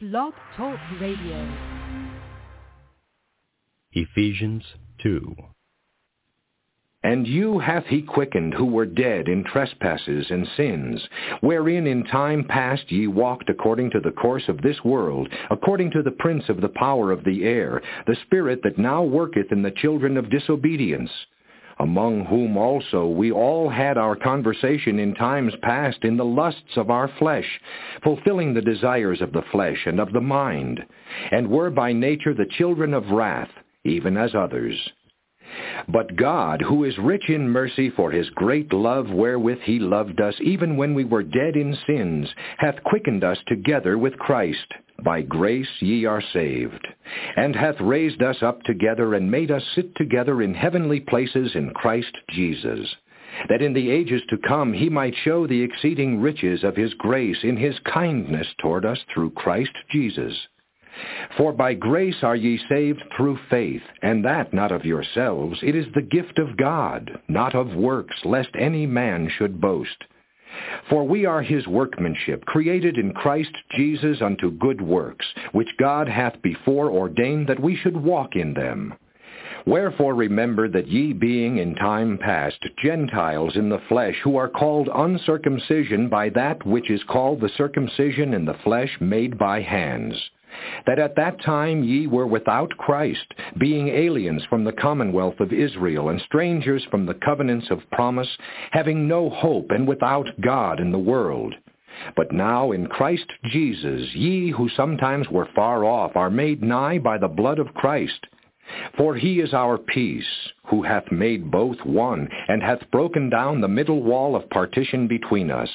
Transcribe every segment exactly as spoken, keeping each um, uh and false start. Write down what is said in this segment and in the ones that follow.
Blog Talk Radio. Ephesians two. And you hath he quickened who were dead in trespasses and sins, wherein in time past ye walked according to the course of this world, according to the prince of the power of the air, the spirit that now worketh in the children of disobedience, among whom also we all had our conversation in times past in the lusts of our flesh, fulfilling the desires of the flesh and of the mind, and were by nature the children of wrath, even as others. But God, who is rich in mercy for his great love wherewith he loved us, even when we were dead in sins, hath quickened us together with Christ. By grace ye are saved, and hath raised us up together, and made us sit together in heavenly places in Christ Jesus, that in the ages to come he might show the exceeding riches of his grace in his kindness toward us through Christ Jesus. For by grace are ye saved through faith, and that not of yourselves. It is the gift of God, not of works, lest any man should boast. For we are his workmanship, created in Christ Jesus unto good works, which God hath before ordained that we should walk in them. Wherefore remember that ye being in time past Gentiles in the flesh, who are called uncircumcision by that which is called the circumcision in the flesh made by hands, that at that time ye were without Christ, being aliens from the commonwealth of Israel, and strangers from the covenants of promise, having no hope, and without God in the world. But now in Christ Jesus ye who sometimes were far off are made nigh by the blood of Christ. For he is our peace, who hath made both one, and hath broken down the middle wall of partition between us,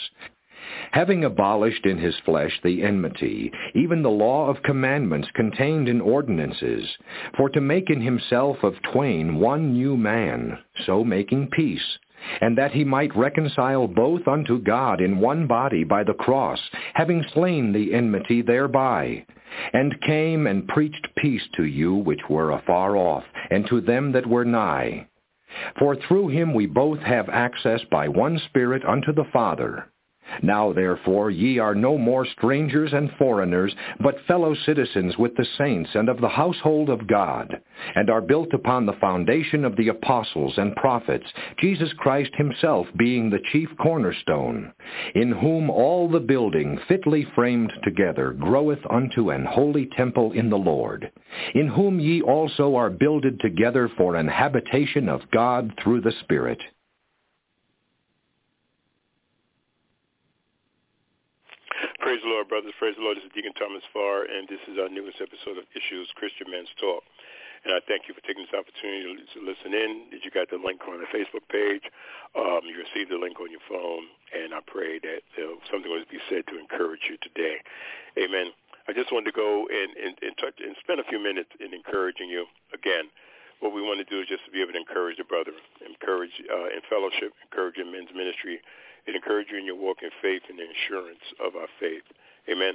having abolished in his flesh the enmity, even the law of commandments contained in ordinances, for to make in himself of twain one new man, so making peace, and that he might reconcile both unto God in one body by the cross, having slain the enmity thereby, and came and preached peace to you which were afar off, and to them that were nigh. For through him we both have access by one Spirit unto the Father. Now therefore ye are no more strangers and foreigners, but fellow citizens with the saints and of the household of God, and are built upon the foundation of the apostles and prophets, Jesus Christ himself being the chief cornerstone, in whom all the building fitly framed together groweth unto an holy temple in the Lord, in whom ye also are builded together for an habitation of God through the Spirit. Praise the Lord, brothers. Praise the Lord. This is Deacon Thomas Farr, and this is our newest episode of Issues Christian Men's Talk. And I thank you for taking this opportunity to listen in. You got the link on the Facebook page. Um, you received the link on your phone, and I pray that uh, something will be said to encourage you today. Amen. I just wanted to go and, and, and, touch, and spend a few minutes in encouraging you. Again, what we want to do is just to be able to encourage the brother, encourage uh, in fellowship, encourage in men's ministry. It encourages you in your walk in faith and the assurance of our faith. Amen.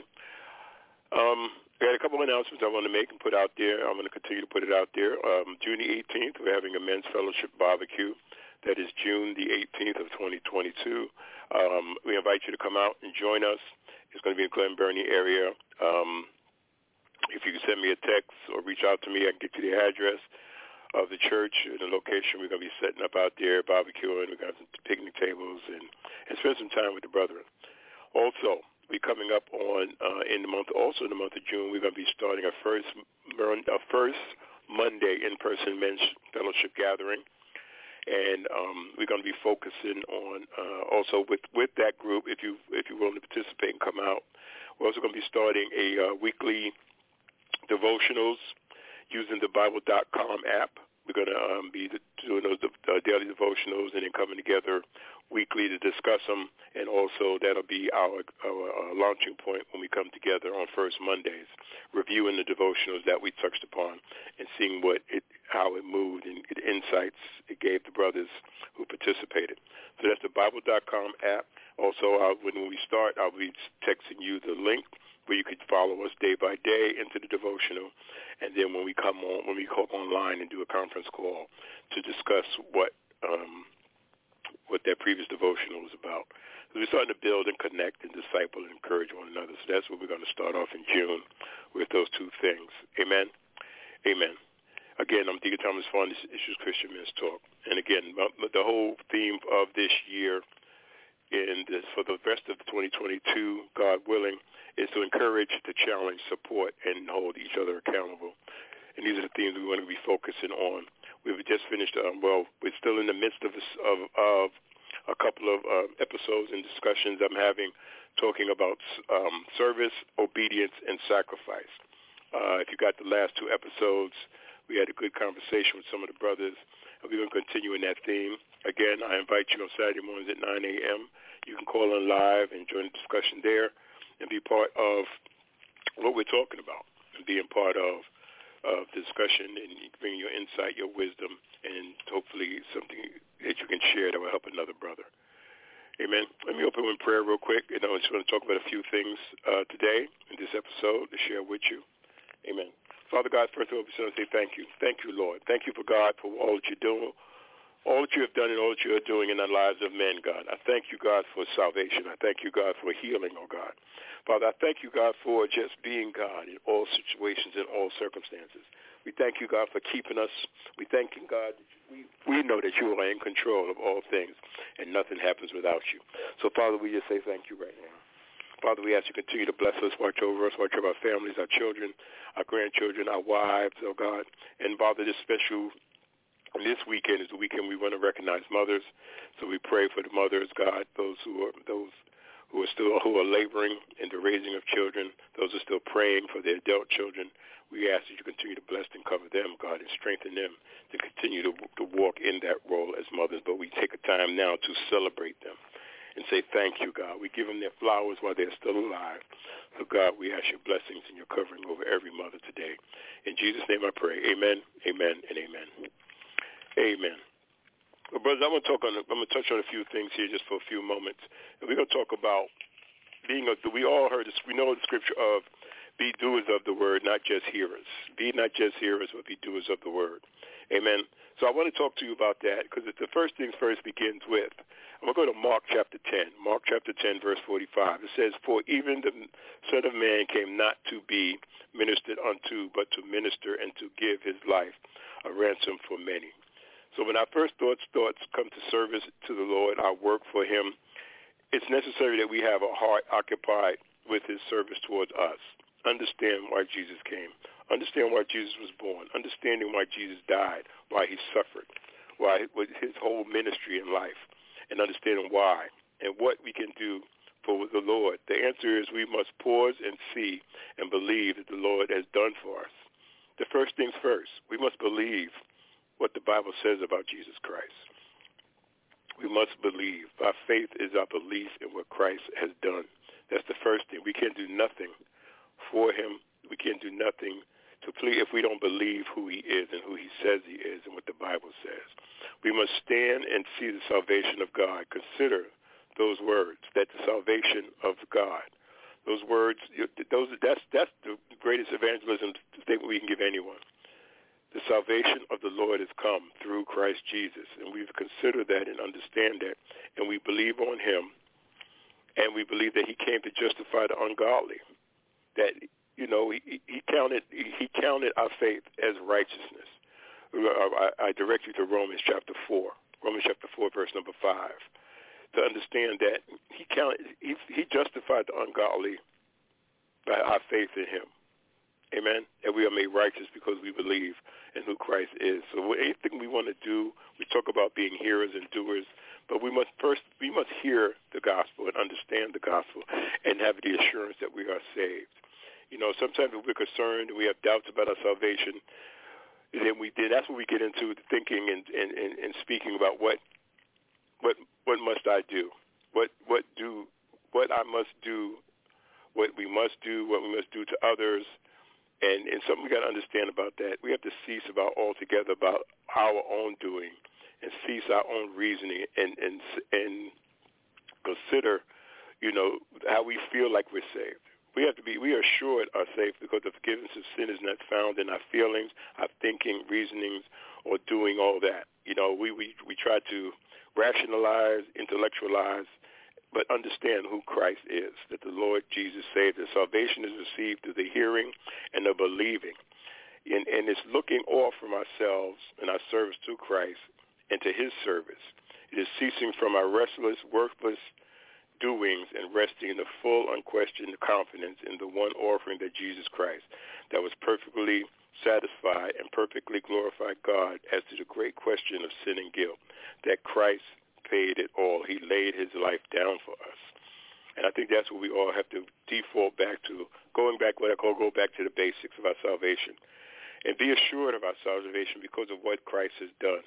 Um, I got a couple of announcements I want to make and put out there. I'm going to continue to put it out there. Um, June the eighteenth, we're having a men's fellowship barbecue. That is June the eighteenth of twenty twenty-two. Um, we invite you to come out and join us. It's going to be in Glen Burnie area. Um, if you can send me a text or reach out to me, I can get you the address of the church and the location. We're going to be setting up out there, barbecuing. We're going to have some picnic tables and, and spend some time with the brethren. Also, we're coming up on uh, in the month, also in the month of June, we're going to be starting our first, our first Monday in-person men's fellowship gathering. And um, we're going to be focusing on uh, also with, with that group, if, you, if you're willing to participate and come out, we're also going to be starting a uh, weekly devotionals using the Bible dot com app. We're going to um, be doing those uh, daily devotionals and then coming together weekly to discuss them. And also that'll be our, our, our launching point when we come together on First Mondays, reviewing the devotionals that we touched upon and seeing what it, how it moved and the insights it gave the brothers who participated. So that's the Bible dot com app. Also, uh, when we start, I'll be texting you the link where you could follow us day by day into the devotional, and then when we come on, when we go online and do a conference call to discuss what um, what that previous devotional was about. So we're starting to build and connect and disciple and encourage one another. So that's what we're going to start off in June. with those two things. Amen? Amen. Again, I'm Deacon Thomas Farr. This is Issues Christian Men's Talk. And again, the whole theme of this year and for the rest of twenty twenty-two, God willing, is to encourage, to challenge, support, and hold each other accountable. And these are the themes we want to be focusing on. We've just finished, um, well, we're still in the midst of, this, of, of a couple of uh, episodes and discussions I'm having talking about um, service, obedience, and sacrifice. Uh, if you got the last two episodes, we had a good conversation with some of the brothers, and we're going to continue in that theme. Again, I invite you on Saturday mornings at nine a.m. You can call in live and join the discussion there and be part of what we're talking about and being part of, of the discussion and bring your insight, your wisdom, and hopefully something that you can share that will help another brother. Amen. Let me open with prayer real quick. And I just want to talk about a few things uh, today in this episode to share with you. Amen. Father God, first of all, we just want to say thank you. Thank you, Lord. Thank you for God for all that you're doing, all that you have done and all that you are doing in the lives of men, God. I thank you, God, for salvation. I thank you, God, for healing, oh God. Father, I thank you, God, for just being God in all situations, in all circumstances. We thank you, God, for keeping us. We thank you, God, we, we know that you are in control of all things, and nothing happens without you. So, Father, we just say thank you right now. Father, we ask you to continue to bless us, watch over us, watch over our families, our children, our grandchildren, our wives, oh God. And, Father, this special, this weekend is the weekend we want to recognize mothers. So we pray for the mothers, God, those who are those who are still who are laboring in the raising of children, those who are still praying for their adult children. We ask that you continue to bless and cover them, God, and strengthen them to continue to, to walk in that role as mothers. But we take a time now to celebrate them and say thank you, God. We give them their flowers while they're still alive. So, God, we ask your blessings and your covering over every mother today. In Jesus' name I pray. Amen, amen, and amen. Amen. Well, brothers, I'm going to talk on. I'm going to touch on a few things here just for a few moments. And we're going to talk about being a. We all heard this. We know the scripture of be doers of the word, not just hearers. Be not just hearers, but be doers of the word. Amen. So I want to talk to you about that because the first things first begins with. I'm going to go to Mark chapter ten. Mark chapter ten, verse forty-five. It says, "For even the Son of Man came not to be ministered unto, but to minister and to give his life a ransom for many." So when our first thoughts thoughts come to service to the Lord, our work for him, it's necessary that we have a heart occupied with his service towards us. Understand why Jesus came. Understand why Jesus was born. Understanding why Jesus died, why he suffered, why his whole ministry in life, and understanding why and what we can do for the Lord. The answer is we must pause and see and believe that the Lord has done for us. The first things first, we must believe what the Bible says about Jesus Christ. We must believe. Our faith is our belief in what Christ has done. That's the first thing. We can't do nothing for him. We can't do nothing to please if we don't believe who he is and who he says he is and what the Bible says. We must stand and see the salvation of God. Consider those words, that the salvation of God. Those words, those that's that's the greatest evangelism statement we can give anyone. The salvation of the Lord has come through Christ Jesus, and we've considered that and understand that, and we believe on him, and we believe that he came to justify the ungodly, that, you know, he, he counted he counted our faith as righteousness. I, I direct you to Romans chapter four, Romans chapter four, verse number five, to understand that he counted he, he justified the ungodly by our faith in him. Amen. And we are made righteous because we believe in who Christ is. So anything we want to do, we talk about being hearers and doers, but we must first, we must hear the gospel and understand the gospel and have the assurance that we are saved. You know, sometimes we're concerned and we have doubts about our salvation, then we did. That's when we get into thinking and, and, and, and speaking about what what what must I do? What what do what I must do, what we must do, what we must do to others. And, and something we got to understand about that, we have to cease about altogether about our own doing and cease our own reasoning and, and, and consider, you know, how we feel like we're saved. We have to be, we are assured are saved because the forgiveness of sin is not found in our feelings, our thinking, reasonings, or doing all that. You know, we, we, we try to rationalize, intellectualize but understand who Christ is, that the Lord Jesus saved us. Salvation is received through the hearing and the believing. And, and it's looking off from ourselves and our service to Christ and to his service. It is ceasing from our restless, worthless doings and resting in the full, unquestioned confidence in the one offering that Jesus Christ, that was perfectly satisfied and perfectly glorified God as to the great question of sin and guilt, that Christ paid it all. He laid his life down for us. And I think that's what we all have to default back to, going back, what I call go back to the basics of our salvation, and be assured of our salvation because of what Christ has done.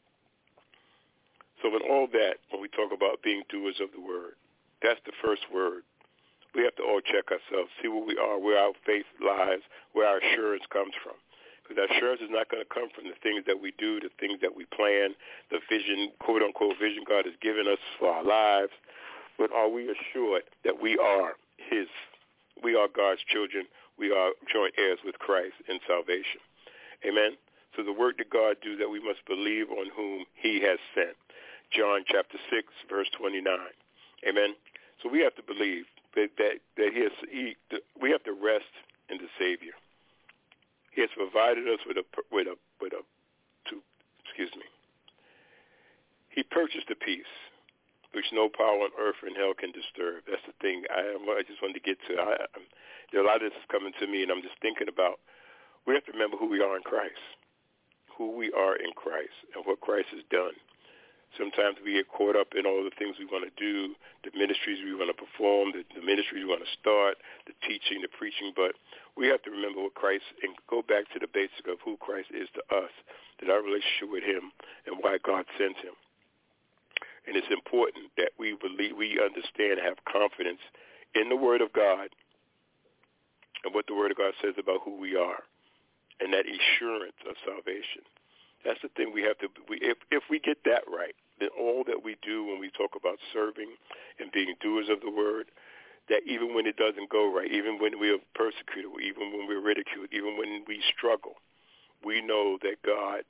So in all that, when we talk about being doers of the word, that's the first word. We have to all check ourselves, see where we are, where our faith lies, where our assurance comes from. Because our assurance is not going to come from the things that we do, the things that we plan, the vision, quote-unquote vision God has given us for our lives. But are we assured that we are his? We are God's children. We are joint heirs with Christ in salvation. Amen? So the work that God do, that we must believe on whom he has sent. John chapter six, verse twenty-nine. Amen? So we have to believe that, that, that he has, he, we have to rest in the Savior. He has provided us with a, with a, with a, to, excuse me. He purchased a peace which no power on earth and hell can disturb. That's the thing I, I just wanted to get to. I, I, there are a lot of this is coming to me, and I'm just thinking about, we have to remember who we are in Christ, who we are in Christ, and what Christ has done. Sometimes we get caught up in all the things we want to do, the ministries we want to perform, the, the ministries we want to start, the teaching, the preaching, but we have to remember what Christ, and go back to the basic of who Christ is to us, that our relationship with him and why God sent him. And it's important that we believe, we understand, have confidence in the Word of God and what the Word of God says about who we are, and that assurance of salvation. That's the thing we have to, we, if, if we get that right, then all that we do when we talk about serving and being doers of the word, that even when it doesn't go right, even when we are persecuted, even when we're ridiculed, even when we struggle, we know that God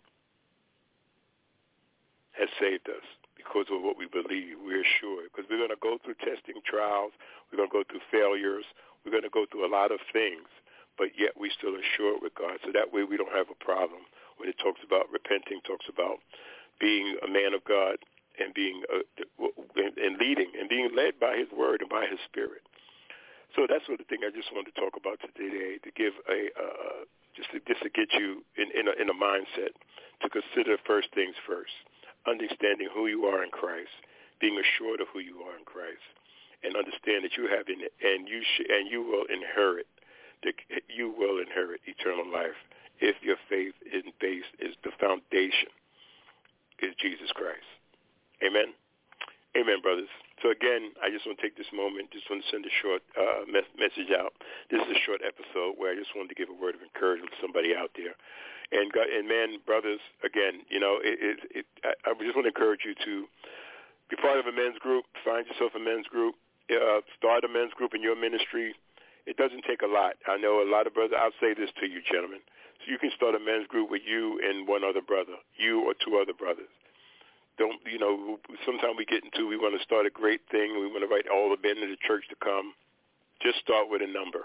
has saved us because of what we believe. We're sure, because we're going to go through testing trials, we're going to go through failures, we're going to go through a lot of things, but yet we still are sure with God. So that way we don't have a problem. When it talks about repenting, talks about being a man of God and being uh, and leading and being led by his word and by his spirit. So that's what the thing I just wanted to talk about today, to give a uh, just to, just to get you in in a, in a mindset to consider first things first, understanding who you are in Christ, being assured of who you are in Christ, and understand that you have in and you sh- and you will inherit the, you will inherit eternal life. If your faith is based, is the foundation, is Jesus Christ. Amen? Amen, brothers. So again, I just want to take this moment, just want to send a short uh, mes- message out. This is a short episode where I just wanted to give a word of encouragement to somebody out there. And, God, and man, brothers, again, you know, it, it, it, I, I just want to encourage you to be part of a men's group, find yourself a men's group, uh, start a men's group in your ministry. It doesn't take a lot. I know a lot of brothers, I'll say this to you, gentlemen. So you can start a men's group with you and one other brother, you or two other brothers. Don't, you know, sometimes we get into, we want to start a great thing. We want to invite all the men in the church to come. Just start with a number.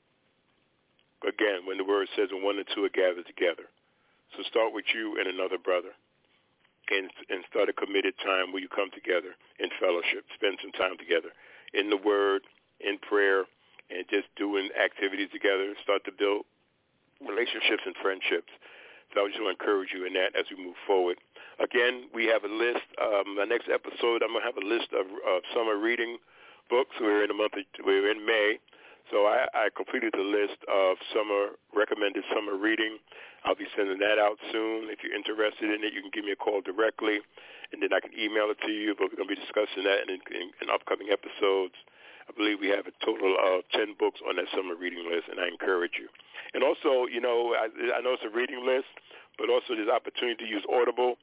Again, when the word says when one or two are gathered together. So start with you and another brother. And, and start a committed time where you come together in fellowship, spend some time together in the word, in prayer, and just doing activities together. Start to build relationships and friendships. So I just want to encourage you in that as we move forward. Again, we have a list. Um, the next episode, I'm going to have a list of, of summer reading books. We're in the month of, we're in May. So I, I completed the list of summer, recommended summer reading. I'll be sending that out soon. If you're interested in it, you can give me a call directly, and then I can email it to you. But we're going to be discussing that in, in, in upcoming episodes. I believe we have a total of ten books on that summer reading list, and I encourage you. And also, you know, I, I know it's a reading list, but also there's opportunity to use Audible.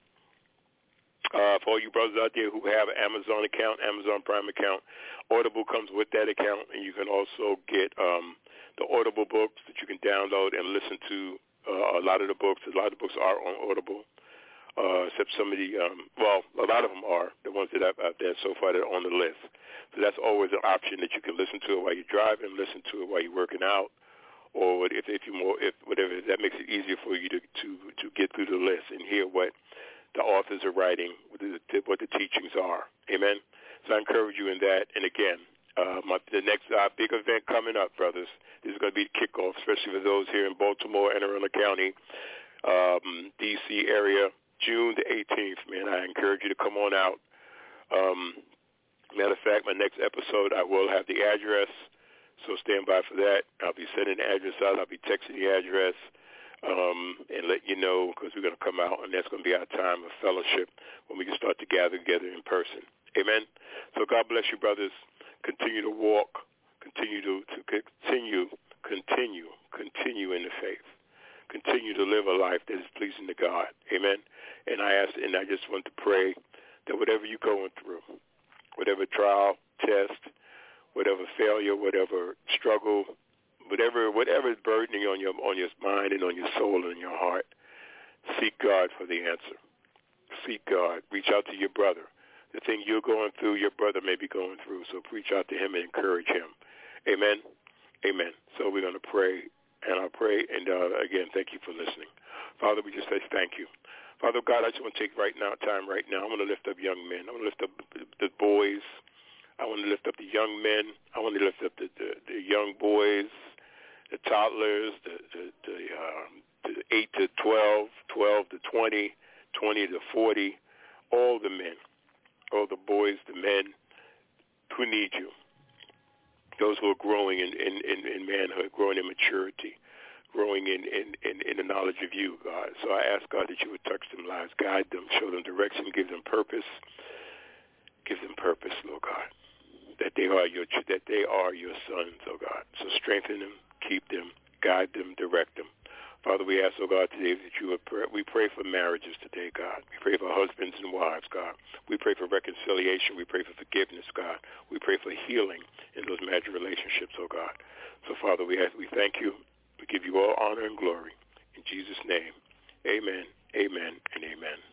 Uh, for all you brothers out there who have an Amazon account, Amazon Prime account, Audible comes with that account, and you can also get um, the Audible books that you can download and listen to. Uh, a lot of the books, a lot of the books are on Audible, uh, except some of the, um, well, a lot of them are, the ones that I've, I've done so far that are on the list. So that's always an option that you can listen to it while you're driving, listen to it while you're working out, or if if you more if whatever that makes it easier for you to to to get through the list and hear what the authors are writing, what the, what the teachings are. Amen. So I encourage you in that. And again, uh, my, the next uh, big event coming up, brothers, this is going to be the kickoff, especially for those here in Baltimore, Anne Arundel County, um, D C area, June the eighteenth. Man, I encourage you to come on out. Um, matter of fact, my next episode, I will have the address, so stand by for that. I'll be sending the address out. I'll be texting the address um, and let you know, because we're going to come out, and that's going to be our time of fellowship when we can start to gather together in person. Amen. So God bless you, brothers. Continue to walk. Continue to, to continue, continue, continue in the faith. Continue to live a life that is pleasing to God. Amen. And I ask, and I just want to pray that whatever you're going through, whatever trial, test, whatever failure, whatever struggle, whatever whatever is burdening on your on your mind and on your soul and your heart, seek God for the answer. Seek God. Reach out to your brother. The thing you're going through, your brother may be going through, so reach out to him and encourage him. Amen? Amen. So we're going to pray, and I'll pray, and uh, again, thank you for listening. Father, we just say thank you. Father God, I just want to take right now, time right now. I want to lift up young men. I want to lift up the boys. I want to lift up the young men. I want to lift up the, the, the young boys, the toddlers, the, the, the, uh, the eight to twelve, twelve to twenty, twenty to forty, all the men, all the boys, the men who need you, those who are growing in, in, in, in manhood, growing in maturity, growing in, in, in, in the knowledge of you, God. So I ask, God, that you would touch them lives, guide them, show them direction, give them purpose. Give them purpose, Lord God, that they are your that they are your sons, oh God. So strengthen them, keep them, guide them, direct them. Father, we ask, oh God, today that you would pray. We pray for marriages today, God. We pray for husbands and wives, God. We pray for reconciliation. We pray for forgiveness, God. We pray for healing in those marriage relationships, oh God. So, Father, we ask, we thank you. We give you all honor and glory. In Jesus' name, amen, amen, and amen.